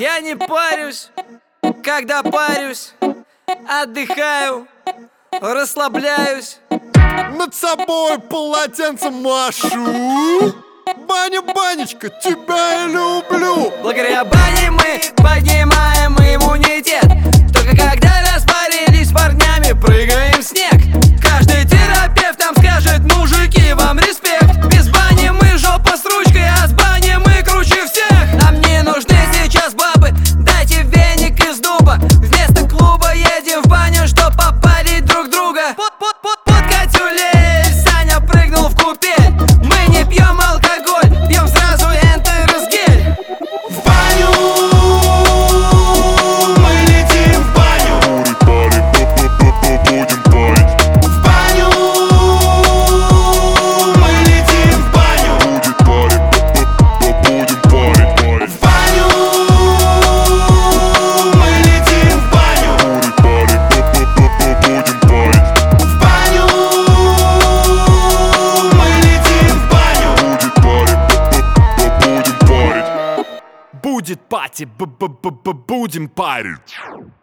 Я не парюсь, когда парюсь, отдыхаю, расслабляюсь. Над собой полотенцем машу. Баня, Банечка, тебя я люблю. Благодаря бане мы поднимаем иммунитет. Только когда распарились с парнями, прыгаем в снег. Каждый терапевт нам скажет: мужики, вам респект. Без бани мы жопа с ручкой, а с бани мы круче всех. Нам не нужны сейчас бабы, дайте веник из дуба. Вместо клуба едем в баню, чтоб попарить друг друга. Под Катюлей Саня прыгнул в купель. Мы не пьем алкоголь, пьем сразу энтеросгель. В баню мы летим, в баню. Будем парить. В баню мы летим, в баню. Будем парить. В баню мы летим, в баню. Будем парить. В баню мы летим, в баню. Будем парить. Будет пати, будем парить.